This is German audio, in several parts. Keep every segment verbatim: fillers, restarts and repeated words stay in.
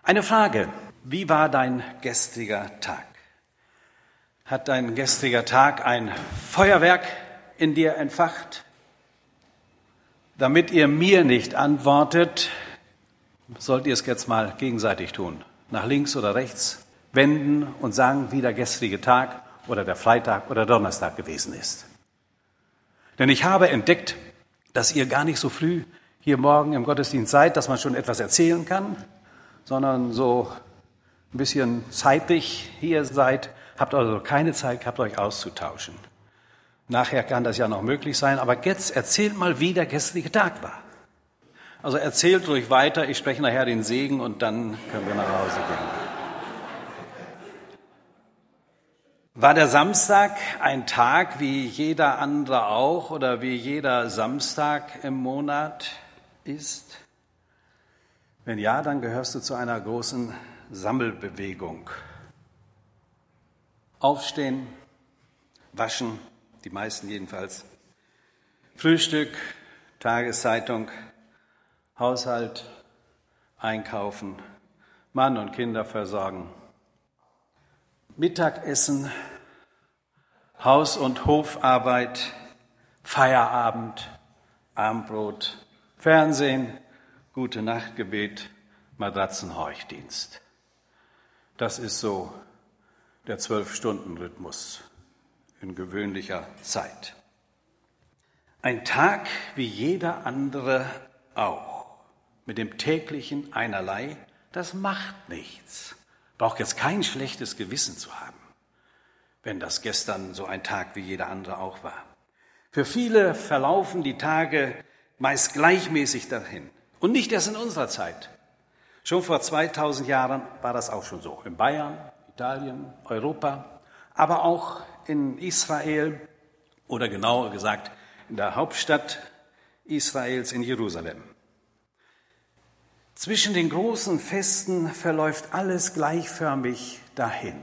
Eine Frage: Wie war dein gestriger Tag? Hat dein gestriger Tag ein Feuerwerk in dir entfacht? Damit ihr mir nicht antwortet, sollt ihr es jetzt mal gegenseitig tun. Nach links oder rechts wenden und sagen, wie der gestrige Tag oder der Freitag oder Donnerstag gewesen ist. Denn ich habe entdeckt, dass ihr gar nicht so früh hier morgen im Gottesdienst seid, dass man schon etwas erzählen kann, sondern so ein bisschen zeitlich hier seid, habt also keine Zeit gehabt, euch auszutauschen. Nachher kann das ja noch möglich sein, aber jetzt erzählt mal, wie der gestrige Tag war. Also erzählt ruhig weiter, ich spreche nachher den Segen und dann können wir nach Hause gehen. War der Samstag ein Tag wie jeder andere auch oder wie jeder Samstag im Monat ist? Wenn ja, dann gehörst du zu einer großen Sammelbewegung. Aufstehen, waschen, die meisten jedenfalls, Frühstück, Tageszeitung, Haushalt, einkaufen, Mann und Kinder versorgen, Mittagessen, Haus- und Hofarbeit, Feierabend, Abendbrot, Fernsehen, Gute-Nacht-Gebet, Matratzenhorchdienst. Das ist so der Zwölf-Stunden-Rhythmus in gewöhnlicher Zeit. Ein Tag wie jeder andere auch, mit dem täglichen Einerlei, das macht nichts. Braucht jetzt kein schlechtes Gewissen zu haben, wenn das gestern so ein Tag wie jeder andere auch war. Für viele verlaufen die Tage meist gleichmäßig dahin. Und nicht erst in unserer Zeit. Schon vor zweitausend Jahren war das auch schon so. In Bayern, Italien, Europa, aber auch in Israel oder genauer gesagt in der Hauptstadt Israels in Jerusalem. Zwischen den großen Festen verläuft alles gleichförmig dahin.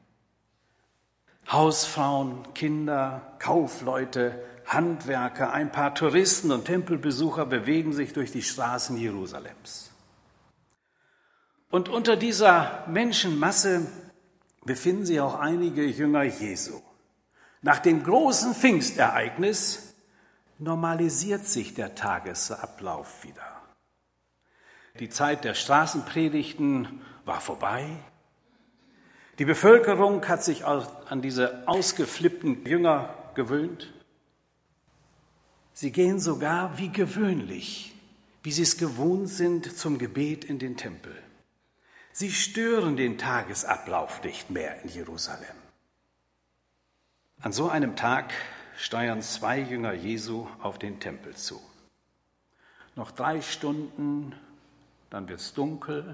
Hausfrauen, Kinder, Kaufleute, Handwerker, ein paar Touristen und Tempelbesucher bewegen sich durch die Straßen Jerusalems. Und unter dieser Menschenmasse befinden sich auch einige Jünger Jesu. Nach dem großen Pfingstereignis normalisiert sich der Tagesablauf wieder. Die Zeit der Straßenpredigten war vorbei. Die Bevölkerung hat sich an diese ausgeflippten Jünger gewöhnt. Sie gehen sogar wie gewöhnlich, wie sie es gewohnt sind, zum Gebet in den Tempel. Sie stören den Tagesablauf nicht mehr in Jerusalem. An so einem Tag steuern zwei Jünger Jesu auf den Tempel zu. Noch drei Stunden, dann wird es dunkel.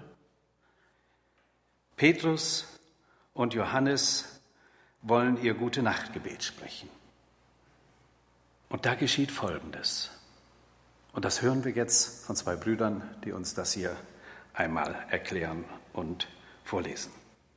Petrus und Johannes wollen ihr Gute-Nacht-Gebet sprechen. Und da geschieht Folgendes. Und das hören wir jetzt von zwei Brüdern, die uns das hier einmal erklären und vorlesen.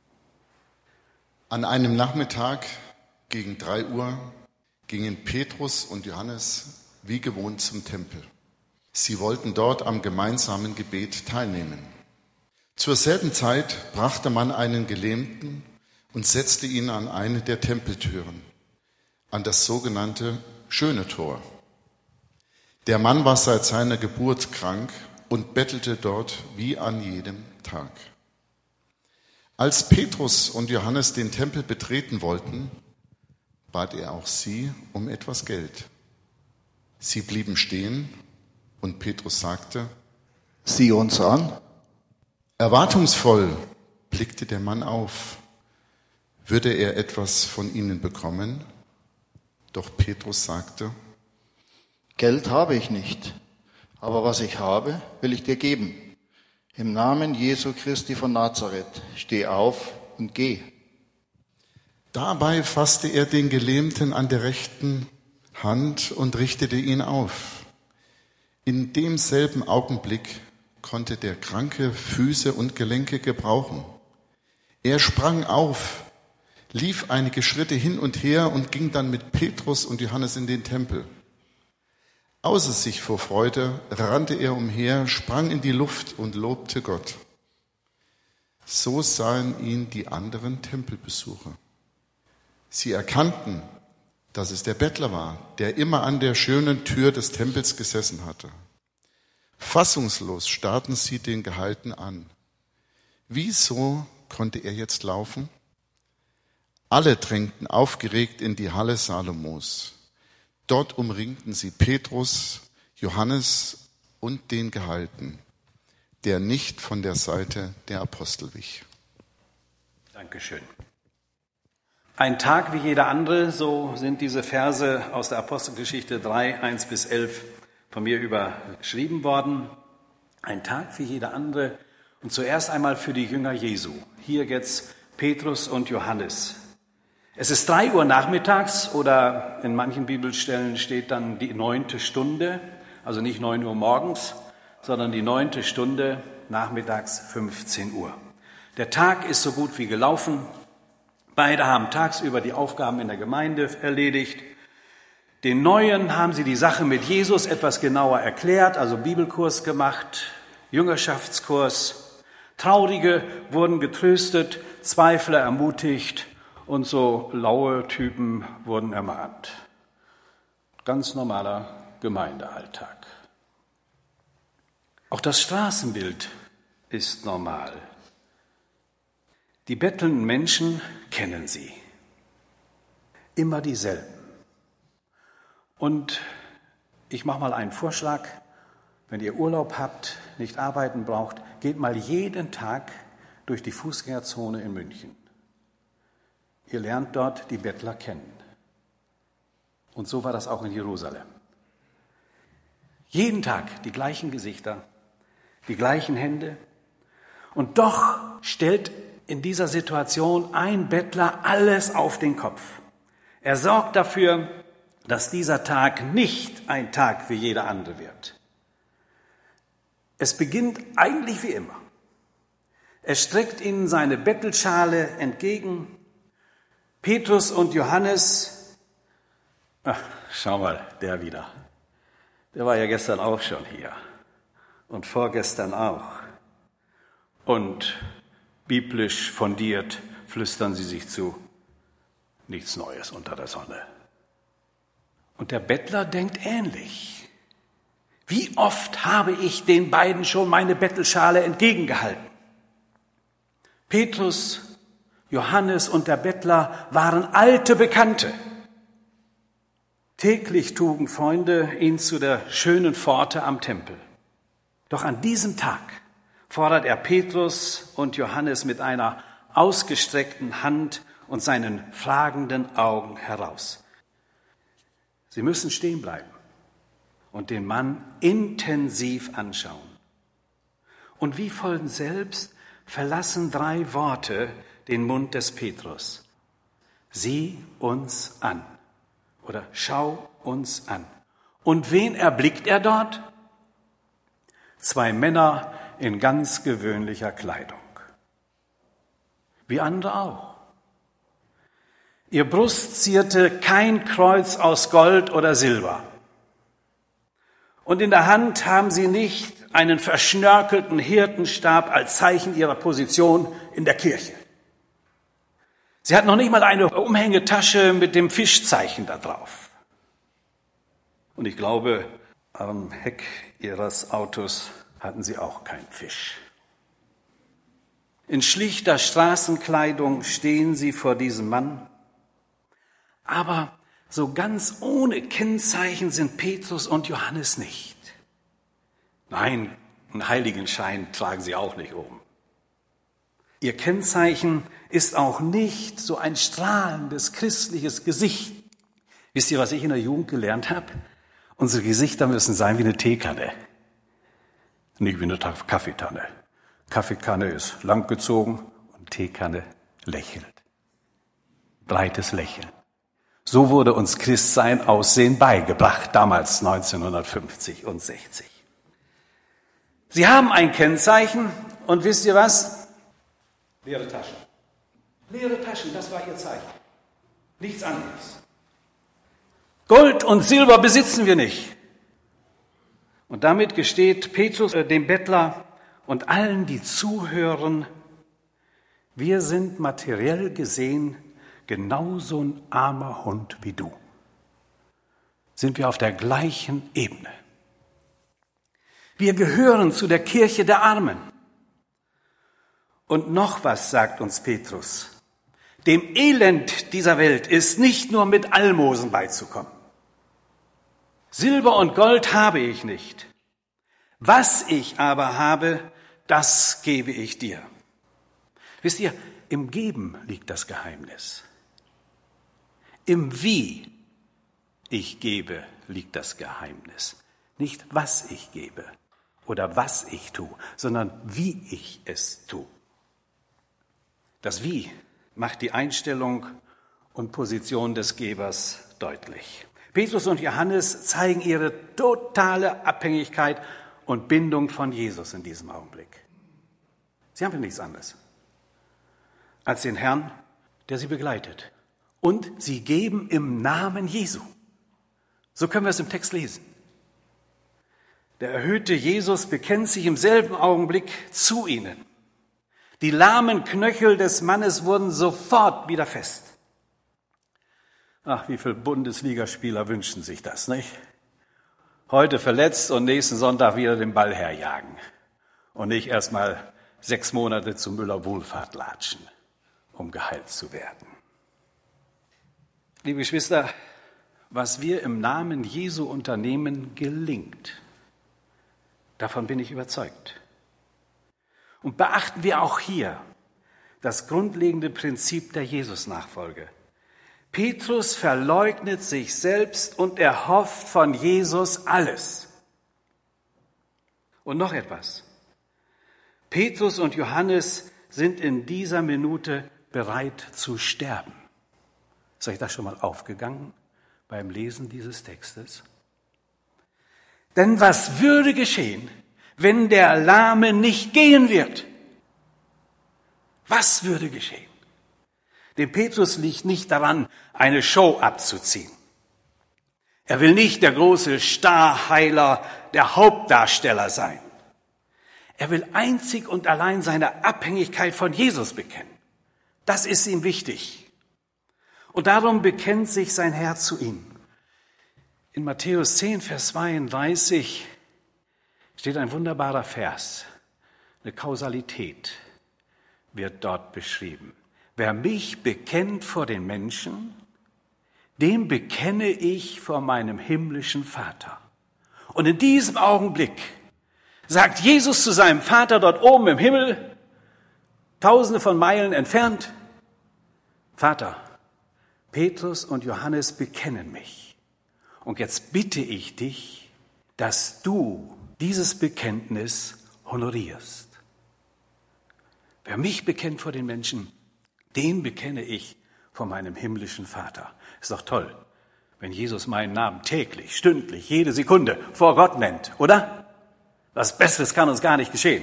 An einem Nachmittag gegen drei Uhr gingen Petrus und Johannes wie gewohnt zum Tempel. Sie wollten dort am gemeinsamen Gebet teilnehmen. Zur selben Zeit brachte man einen Gelähmten und setzte ihn an eine der Tempeltüren, an das sogenannte Schöne Tor. Der Mann war seit seiner Geburt krank und bettelte dort wie an jedem Tag. Als Petrus und Johannes den Tempel betreten wollten, bat er auch sie um etwas Geld. Sie blieben stehen und Petrus sagte: Sieh uns an. Erwartungsvoll blickte der Mann auf. Würde er etwas von ihnen bekommen? Doch Petrus sagte: Geld habe ich nicht, aber was ich habe, will ich dir geben. Im Namen Jesu Christi von Nazareth, steh auf und geh. Dabei fasste er den Gelähmten an der rechten Hand und richtete ihn auf. In demselben Augenblick konnte der Kranke Füße und Gelenke gebrauchen. Er sprang auf, lief einige Schritte hin und her und ging dann mit Petrus und Johannes in den Tempel. Außer sich vor Freude rannte er umher, sprang in die Luft und lobte Gott. So sahen ihn die anderen Tempelbesucher. Sie erkannten, dass es der Bettler war, der immer an der schönen Tür des Tempels gesessen hatte. Fassungslos starrten sie den Gehalten an. Wieso konnte er jetzt laufen? Alle drängten aufgeregt in die Halle Salomos. Dort umringten sie Petrus, Johannes und den Gehalten, der nicht von der Seite der Apostel wich. Dankeschön. Ein Tag wie jeder andere, so sind diese Verse aus der Apostelgeschichte drei, eins bis elf von mir überschrieben worden. Ein Tag wie jeder andere und zuerst einmal für die Jünger Jesu. Hier jetzt Petrus und Johannes. Es ist drei Uhr nachmittags oder in manchen Bibelstellen steht dann die neunte Stunde, also nicht neun Uhr morgens, sondern die neunte Stunde, nachmittags fünfzehn Uhr. Der Tag ist so gut wie gelaufen. Beide haben tagsüber die Aufgaben in der Gemeinde erledigt. Den Neuen haben sie die Sache mit Jesus etwas genauer erklärt, also Bibelkurs gemacht, Jüngerschaftskurs. Traurige wurden getröstet, Zweifler ermutigt und so laue Typen wurden ermahnt. Ganz normaler Gemeindealltag. Auch das Straßenbild ist normal. Die bettelnden Menschen kennen Sie. Immer dieselben. Und ich mache mal einen Vorschlag. Wenn ihr Urlaub habt, nicht arbeiten braucht, geht mal jeden Tag durch die Fußgängerzone in München. Ihr lernt dort die Bettler kennen. Und so war das auch in Jerusalem. Jeden Tag die gleichen Gesichter, die gleichen Hände. Und doch stellt in dieser Situation ein Bettler alles auf den Kopf. Er sorgt dafür, dass dieser Tag nicht ein Tag wie jeder andere wird. Es beginnt eigentlich wie immer. Er streckt ihnen seine Bettelschale entgegen. Petrus und Johannes, ach, schau mal, der wieder. Der war ja gestern auch schon hier und vorgestern auch. Und biblisch fundiert flüstern sie sich zu, nichts Neues unter der Sonne. Und der Bettler denkt ähnlich. Wie oft habe ich den beiden schon meine Bettelschale entgegengehalten? Petrus, Johannes und der Bettler waren alte Bekannte. Täglich trugen Freunde ihn zu der schönen Pforte am Tempel. Doch an diesem Tag fordert er Petrus und Johannes mit einer ausgestreckten Hand und seinen fragenden Augen heraus. Sie müssen stehen bleiben und den Mann intensiv anschauen. Und wie von selbst verlassen drei Worte den Mund des Petrus. Sieh uns an oder schau uns an. Und wen erblickt er dort? Zwei Männer in ganz gewöhnlicher Kleidung. Wie andere auch. Ihr Brust zierte kein Kreuz aus Gold oder Silber. Und in der Hand haben sie nicht einen verschnörkelten Hirtenstab als Zeichen ihrer Position in der Kirche. Sie hatten noch nicht mal eine Umhängetasche mit dem Fischzeichen da drauf. Und ich glaube, am Heck ihres Autos hatten sie auch keinen Fisch. In schlichter Straßenkleidung stehen sie vor diesem Mann. Aber so ganz ohne Kennzeichen sind Petrus und Johannes nicht. Nein, einen Heiligenschein tragen sie auch nicht um. Ihr Kennzeichen ist auch nicht so ein strahlendes christliches Gesicht. Wisst ihr, was ich in der Jugend gelernt habe? Unsere Gesichter müssen sein wie eine Teekanne. Nicht wie eine Kaffeekanne. Kaffeekanne ist langgezogen und Teekanne lächelt. Breites Lächeln. So wurde uns Christsein Aussehen beigebracht, damals neunzehnhundertfünfzig und sechzig. Sie haben ein Kennzeichen und wisst ihr was? Leere Taschen. Leere Taschen, das war ihr Zeichen. Nichts anderes. Gold und Silber besitzen wir nicht. Und damit gesteht Petrus dem Bettler und allen, die zuhören, Wir sind materiell gesehen genauso ein armer Hund wie du. Sind wir auf der gleichen Ebene. Wir gehören zu der Kirche der Armen. Und noch was sagt uns Petrus. Dem Elend dieser Welt ist nicht nur mit Almosen beizukommen. Silber und Gold habe ich nicht. Was ich aber habe, das gebe ich dir. Wisst ihr, im Geben liegt das Geheimnis. Im Wie ich gebe liegt das Geheimnis. Nicht was ich gebe oder was ich tue, sondern wie ich es tue. Das Wie macht die Einstellung und Position des Gebers deutlich. Petrus und Johannes zeigen ihre totale Abhängigkeit und Bindung von Jesus in diesem Augenblick. Sie haben nichts anderes als den Herrn, der sie begleitet. Und sie geben im Namen Jesu. So können wir es im Text lesen. Der erhöhte Jesus bekennt sich im selben Augenblick zu ihnen. Die lahmen Knöchel des Mannes wurden sofort wieder fest. Ach, wie viele Bundesligaspieler wünschen sich das, nicht? Heute verletzt und nächsten Sonntag wieder den Ball herjagen. Und nicht erst mal sechs Monate zu Müller-Wohlfahrt latschen, um geheilt zu werden. Liebe Geschwister, was wir im Namen Jesu unternehmen, gelingt. Davon bin ich überzeugt. Und beachten wir auch hier das grundlegende Prinzip der Jesus-Nachfolge. Petrus verleugnet sich selbst und erhofft von Jesus alles. Und noch etwas. Petrus und Johannes sind in dieser Minute bereit zu sterben. Ist euch das schon mal aufgegangen beim Lesen dieses Textes? Denn was würde geschehen, wenn der Lahme nicht gehen wird? Was würde geschehen? Dem Petrus liegt nicht daran, eine Show abzuziehen. Er will nicht der große Starheiler, der Hauptdarsteller sein. Er will einzig und allein seine Abhängigkeit von Jesus bekennen. Das ist ihm wichtig. Und darum bekennt sich sein Herz zu ihm. In Matthäus zehn, Vers zweiunddreißig steht ein wunderbarer Vers. Eine Kausalität wird dort beschrieben. Wer mich bekennt vor den Menschen, dem bekenne ich vor meinem himmlischen Vater. Und in diesem Augenblick sagt Jesus zu seinem Vater dort oben im Himmel, tausende von Meilen entfernt, Vater, Petrus und Johannes bekennen mich. Und jetzt bitte ich dich, dass du dieses Bekenntnis honorierst. Wer mich bekennt vor den Menschen, den bekenne ich vor meinem himmlischen Vater. Ist doch toll, wenn Jesus meinen Namen täglich, stündlich, jede Sekunde vor Gott nennt, oder? Was Besseres kann uns gar nicht geschehen.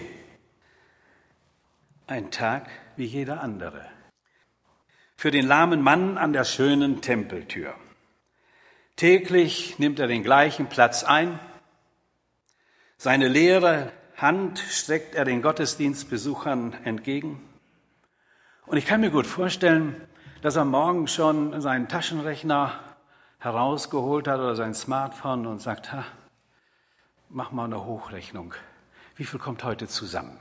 Ein Tag wie jeder andere. Für den lahmen Mann an der schönen Tempeltür. Täglich nimmt er den gleichen Platz ein. Seine leere Hand streckt er den Gottesdienstbesuchern entgegen. Und ich kann mir gut vorstellen, dass er morgen schon seinen Taschenrechner herausgeholt hat oder sein Smartphone und sagt, ha, mach mal eine Hochrechnung. Wie viel kommt heute zusammen?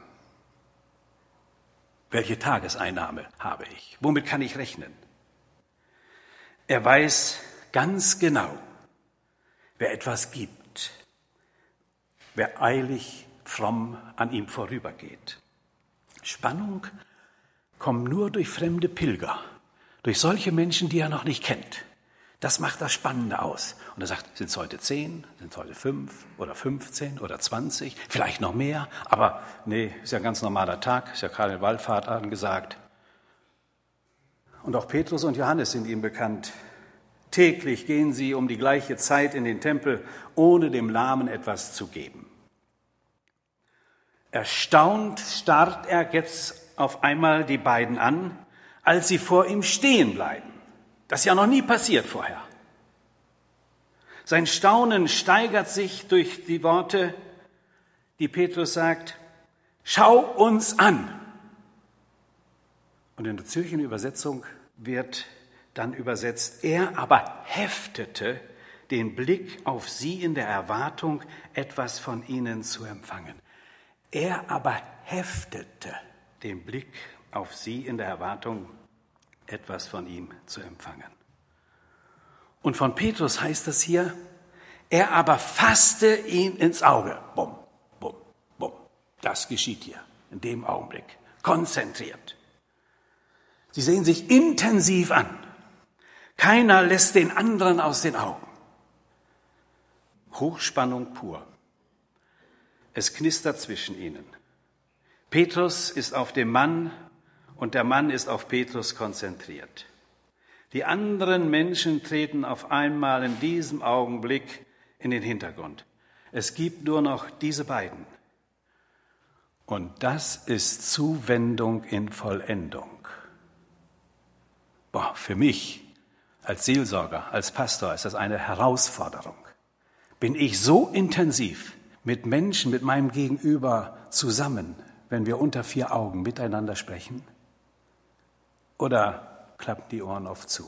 Welche Tageseinnahme habe ich? Womit kann ich rechnen? Er weiß ganz genau, wer etwas gibt, wer eilig, fromm an ihm vorübergeht. Spannung kommt nur durch fremde Pilger, durch solche Menschen, die er noch nicht kennt. Das macht das Spannende aus. Und er sagt, sind es heute zehn, sind es heute fünf oder fünfzehn oder zwanzig, vielleicht noch mehr. Aber nee, ist ja ein ganz normaler Tag, ist ja gerade Wallfahrt angesagt. Und auch Petrus und Johannes sind ihm bekannt. Täglich gehen sie um die gleiche Zeit in den Tempel, ohne dem Lahmen etwas zu geben. Erstaunt starrt er jetzt auf einmal die beiden an, als sie vor ihm stehen bleiben. Das ist ja noch nie passiert vorher. Sein Staunen steigert sich durch die Worte, die Petrus sagt, schau uns an. Und in der Zürcher Übersetzung wird dann übersetzt, er aber heftete den Blick auf sie in der Erwartung, etwas von ihnen zu empfangen. Er aber heftete den Blick auf sie in der Erwartung, etwas von ihm zu empfangen. Und von Petrus heißt es hier, er aber fasste ihn ins Auge. Bumm, bumm, bumm. Das geschieht hier in dem Augenblick. Konzentriert. Sie sehen sich intensiv an. Keiner lässt den anderen aus den Augen. Hochspannung pur. Es knistert zwischen ihnen. Petrus ist auf dem Mann und der Mann ist auf Petrus konzentriert. Die anderen Menschen treten auf einmal in diesem Augenblick in den Hintergrund. Es gibt nur noch diese beiden. Und das ist Zuwendung in Vollendung. Boah, für mich als Seelsorger, als Pastor ist das eine Herausforderung. Bin ich so intensiv mit Menschen, mit meinem Gegenüber zusammen, wenn wir unter vier Augen miteinander sprechen? Oder klappen die Ohren oft zu?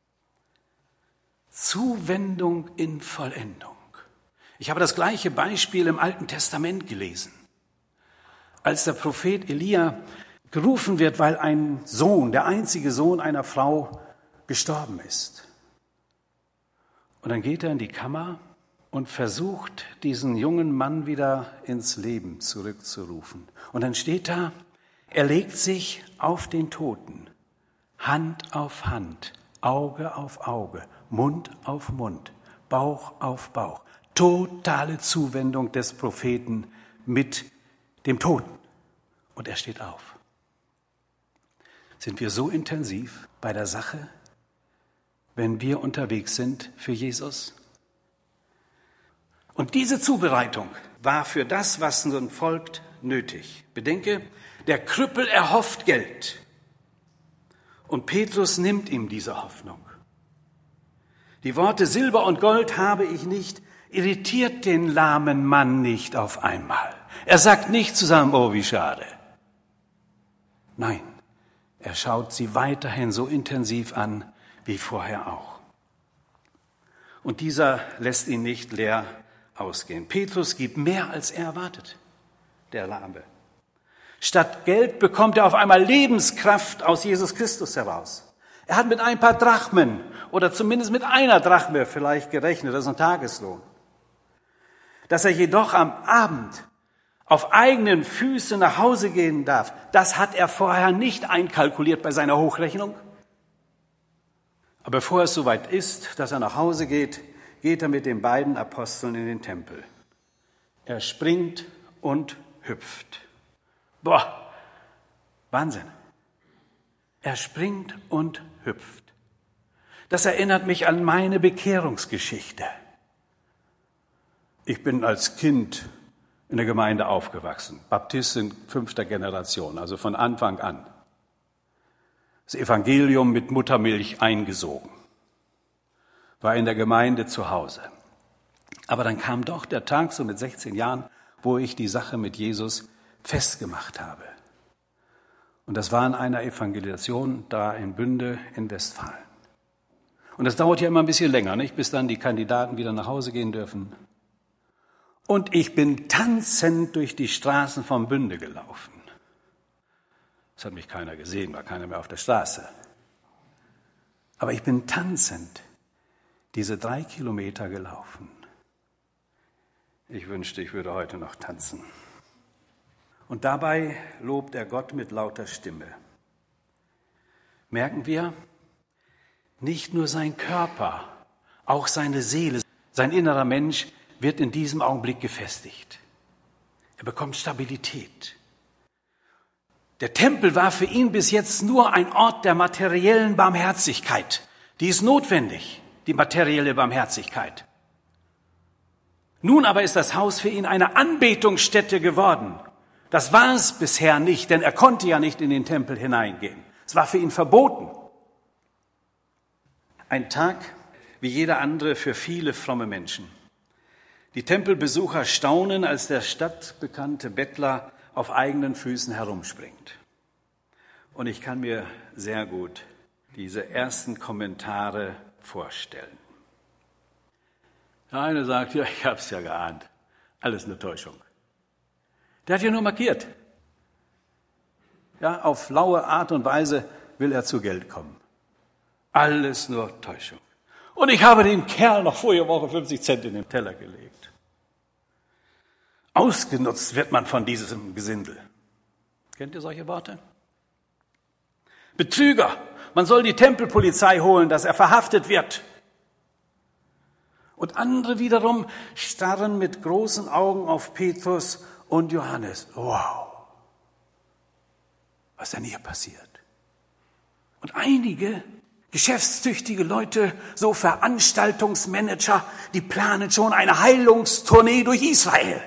Zuwendung in Vollendung. Ich habe das gleiche Beispiel im Alten Testament gelesen. Als der Prophet Elia gerufen wird, weil ein Sohn, der einzige Sohn einer Frau, gestorben ist. Und dann geht er in die Kammer und versucht, diesen jungen Mann wieder ins Leben zurückzurufen. Und dann steht da, er legt sich auf den Toten, Hand auf Hand, Auge auf Auge, Mund auf Mund, Bauch auf Bauch. Totale Zuwendung des Propheten mit dem Toten. Und er steht auf. Sind wir so intensiv bei der Sache, wenn wir unterwegs sind für Jesus? Und diese Zubereitung war für das, was nun folgt, nötig. Bedenke, der Krüppel erhofft Geld. Und Petrus nimmt ihm diese Hoffnung. Die Worte Silber und Gold habe ich nicht, irritiert den lahmen Mann nicht auf einmal. Er sagt nicht zusammen, oh wie schade. Nein, er schaut sie weiterhin so intensiv an wie vorher auch. Und dieser lässt ihn nicht leer ausgehen. Petrus gibt mehr, als er erwartet, der Lahme. Statt Geld bekommt er auf einmal Lebenskraft aus Jesus Christus heraus. Er hat mit ein paar Drachmen oder zumindest mit einer Drachme vielleicht gerechnet, das ist ein Tageslohn. Dass er jedoch am Abend auf eigenen Füßen nach Hause gehen darf, das hat er vorher nicht einkalkuliert bei seiner Hochrechnung. Aber bevor es soweit ist, dass er nach Hause geht, geht er mit den beiden Aposteln in den Tempel. Er springt und hüpft. Boah, Wahnsinn. Er springt und hüpft. Das erinnert mich an meine Bekehrungsgeschichte. Ich bin als Kind in der Gemeinde aufgewachsen. Baptist in fünfter Generation, also von Anfang an. Das Evangelium mit Muttermilch eingesogen. War in der Gemeinde zu Hause. Aber dann kam doch der Tag, so mit sechzehn Jahren, wo ich die Sache mit Jesus festgemacht habe. Und das war in einer Evangelisation da in Bünde in Westfalen. Und das dauert ja immer ein bisschen länger, nicht? Bis dann die Kandidaten wieder nach Hause gehen dürfen. Und ich bin tanzend durch die Straßen von Bünde gelaufen. Es hat mich keiner gesehen, war keiner mehr auf der Straße. Aber ich bin tanzend diese drei Kilometer gelaufen. Ich wünschte, ich würde heute noch tanzen. Und dabei lobt er Gott mit lauter Stimme. Merken wir, nicht nur sein Körper, auch seine Seele, sein innerer Mensch wird in diesem Augenblick gefestigt. Er bekommt Stabilität. Der Tempel war für ihn bis jetzt nur ein Ort der materiellen Barmherzigkeit. Die ist notwendig, die materielle Barmherzigkeit. Nun aber ist das Haus für ihn eine Anbetungsstätte geworden. Das war es bisher nicht, denn er konnte ja nicht in den Tempel hineingehen. Es war für ihn verboten. Ein Tag wie jeder andere für viele fromme Menschen. Die Tempelbesucher staunen, als der stadtbekannte Bettler auf eigenen Füßen herumspringt. Und ich kann mir sehr gut diese ersten Kommentare vorstellen. Der eine sagt, ja, ich habe es ja geahnt, alles eine Täuschung. Der hat ja nur markiert. Ja, auf laue Art und Weise will er zu Geld kommen. Alles nur Täuschung. Und ich habe dem Kerl noch vorige Woche fünfzig Cent in den Teller gelegt. Ausgenutzt wird man von diesem Gesindel. Kennt ihr solche Worte? Betrüger. Man soll die Tempelpolizei holen, dass er verhaftet wird. Und andere wiederum starren mit großen Augen auf Petrus und Johannes. Wow, was denn hier passiert? Und einige geschäftstüchtige Leute, so Veranstaltungsmanager, die planen schon eine Heilungstournee durch Israel.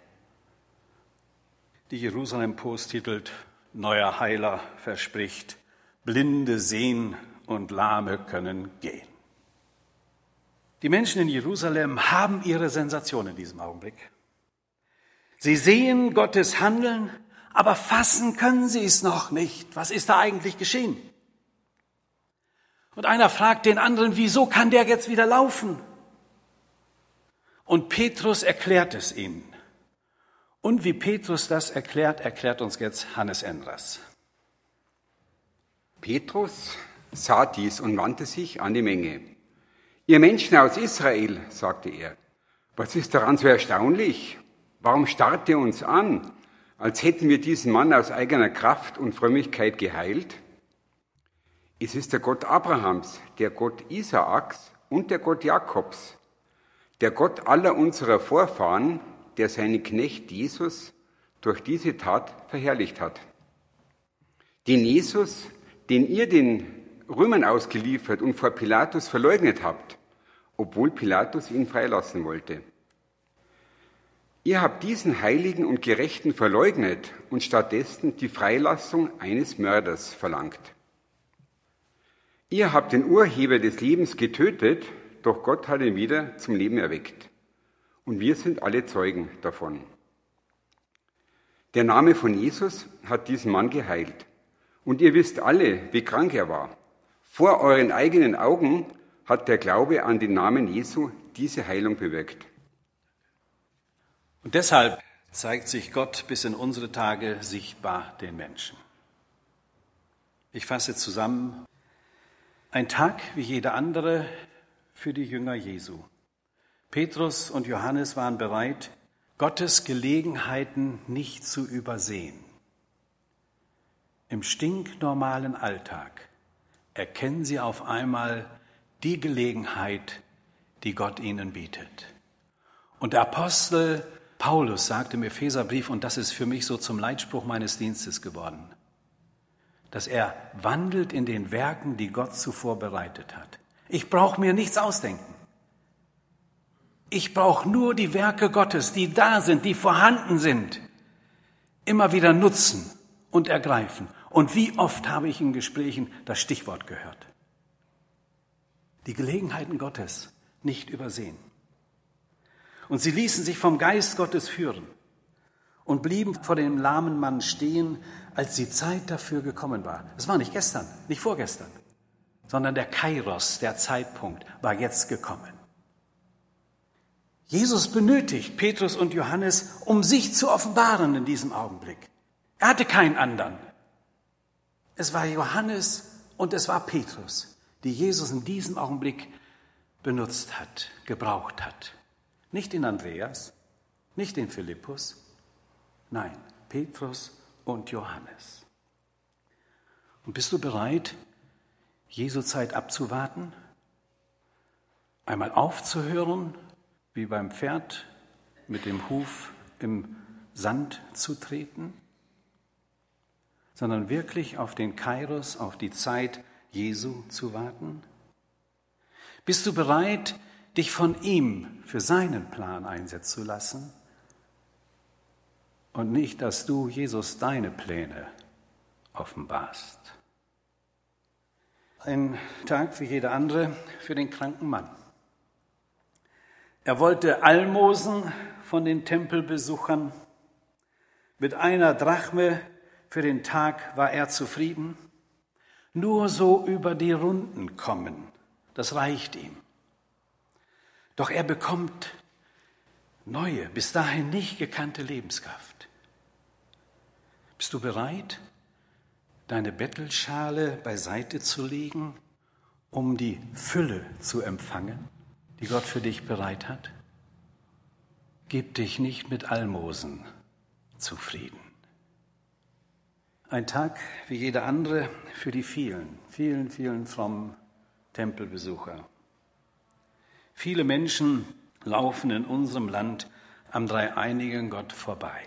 Die Jerusalem Post titelt, neuer Heiler verspricht, Blinde sehen und Lahme können gehen. Die Menschen in Jerusalem haben ihre Sensation in diesem Augenblick. Sie sehen Gottes Handeln, aber fassen können sie es noch nicht. Was ist da eigentlich geschehen? Und einer fragt den anderen, wieso kann der jetzt wieder laufen? Und Petrus erklärt es ihnen. Und wie Petrus das erklärt, erklärt uns jetzt Hannes Endras. Petrus sah dies und wandte sich an die Menge. Ihr Menschen aus Israel, sagte er, was ist daran so erstaunlich? Warum starrt ihr uns an, als hätten wir diesen Mann aus eigener Kraft und Frömmigkeit geheilt? Es ist der Gott Abrahams, der Gott Isaaks und der Gott Jakobs, der Gott aller unserer Vorfahren, der seinen Knecht Jesus durch diese Tat verherrlicht hat. Den Jesus, den ihr den Römern ausgeliefert und vor Pilatus verleugnet habt, obwohl Pilatus ihn freilassen wollte. Ihr habt diesen Heiligen und Gerechten verleugnet und stattdessen die Freilassung eines Mörders verlangt. Ihr habt den Urheber des Lebens getötet, doch Gott hat ihn wieder zum Leben erweckt. Und wir sind alle Zeugen davon. Der Name von Jesus hat diesen Mann geheilt. Und ihr wisst alle, wie krank er war. Vor euren eigenen Augen hat der Glaube an den Namen Jesu diese Heilung bewirkt. Und deshalb zeigt sich Gott bis in unsere Tage sichtbar den Menschen. Ich fasse zusammen, ein Tag wie jeder andere für die Jünger Jesu. Petrus und Johannes waren bereit, Gottes Gelegenheiten nicht zu übersehen. Im stinknormalen Alltag erkennen sie auf einmal die Gelegenheit, die Gott ihnen bietet. Und der Apostel Paulus sagt im Epheserbrief, und das ist für mich so zum Leitspruch meines Dienstes geworden, dass er wandelt in den Werken, die Gott zuvor bereitet hat. Ich brauche mir nichts ausdenken. Ich brauche nur die Werke Gottes, die da sind, die vorhanden sind, immer wieder nutzen und ergreifen. Und wie oft habe ich in Gesprächen das Stichwort gehört? Die Gelegenheiten Gottes nicht übersehen. Und sie ließen sich vom Geist Gottes führen und blieben vor dem lahmen Mann stehen, als die Zeit dafür gekommen war. Es war nicht gestern, nicht vorgestern, sondern der Kairos, der Zeitpunkt, war jetzt gekommen. Jesus benötigt Petrus und Johannes, um sich zu offenbaren in diesem Augenblick. Er hatte keinen anderen. Es war Johannes und es war Petrus, die Jesus in diesem Augenblick benutzt hat, gebraucht hat. Nicht den Andreas, nicht den Philippus, nein, Petrus und Johannes. Und bist du bereit, Jesu Zeit abzuwarten? Einmal aufzuhören, wie beim Pferd mit dem Huf im Sand zu treten? Sondern wirklich auf den Kairos, auf die Zeit Jesu zu warten? Bist du bereit, dich von ihm für seinen Plan einsetzen zu lassen? Und nicht, dass du Jesus deine Pläne offenbarst. Ein Tag wie jeder andere für den kranken Mann. Er wollte Almosen von den Tempelbesuchern. Mit einer Drachme Für den Tag war er zufrieden. Nur so über die Runden kommen, das reicht ihm. Doch er bekommt neue, bis dahin nicht gekannte Lebenskraft. Bist du bereit, deine Bettelschale beiseite zu legen, um die Fülle zu empfangen, die Gott für dich bereit hat? Gib dich nicht mit Almosen zufrieden. Ein Tag wie jeder andere für die vielen, vielen, vielen frommen Tempelbesucher. Viele Menschen laufen in unserem Land am dreieinigen Gott vorbei.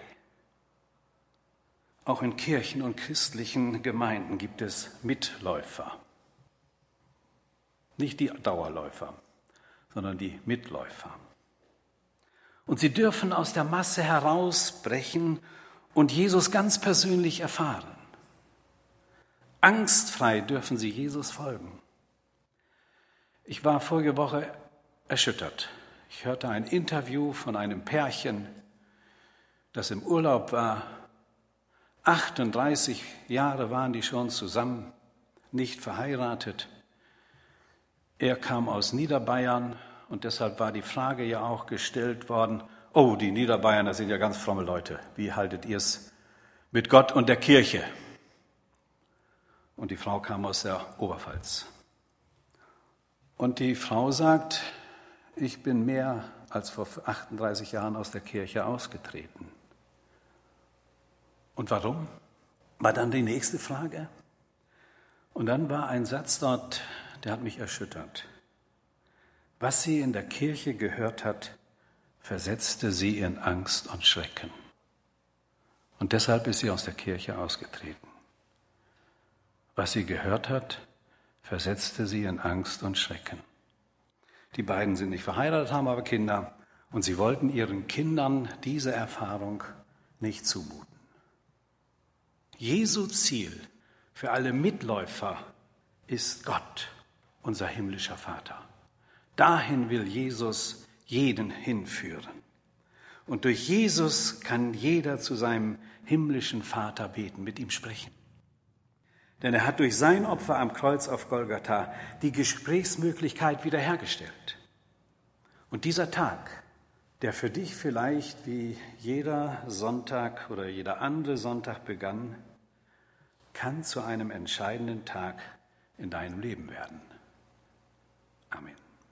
Auch in Kirchen und christlichen Gemeinden gibt es Mitläufer. Nicht die Dauerläufer, sondern die Mitläufer. Und sie dürfen aus der Masse herausbrechen und Jesus ganz persönlich erfahren. Angstfrei dürfen sie Jesus folgen. Ich war vorige Woche erschüttert. Ich hörte ein Interview von einem Pärchen, das im Urlaub war. achtunddreißig Jahre waren die schon zusammen, nicht verheiratet. Er kam aus Niederbayern und deshalb war die Frage ja auch gestellt worden, oh, die Niederbayerner sind ja ganz fromme Leute, wie haltet ihr es mit Gott und der Kirche? Und die Frau kam aus der Oberpfalz. Und die Frau sagt, ich bin mehr als vor achtunddreißig Jahren aus der Kirche ausgetreten. Und warum? War dann die nächste Frage. Und dann war ein Satz dort, der hat mich erschüttert. Was sie in der Kirche gehört hat, versetzte sie in Angst und Schrecken. Und deshalb ist sie aus der Kirche ausgetreten. Was sie gehört hat, versetzte sie in Angst und Schrecken. Die beiden sind nicht verheiratet, haben aber Kinder und sie wollten ihren Kindern diese Erfahrung nicht zumuten. Jesu Ziel für alle Mitläufer ist Gott, unser himmlischer Vater. Dahin will Jesus jeden hinführen. Und durch Jesus kann jeder zu seinem himmlischen Vater beten, mit ihm sprechen. Denn er hat durch sein Opfer am Kreuz auf Golgatha die Gesprächsmöglichkeit wiederhergestellt. Und dieser Tag, der für dich vielleicht wie jeder Sonntag oder jeder andere Sonntag begann, kann zu einem entscheidenden Tag in deinem Leben werden. Amen.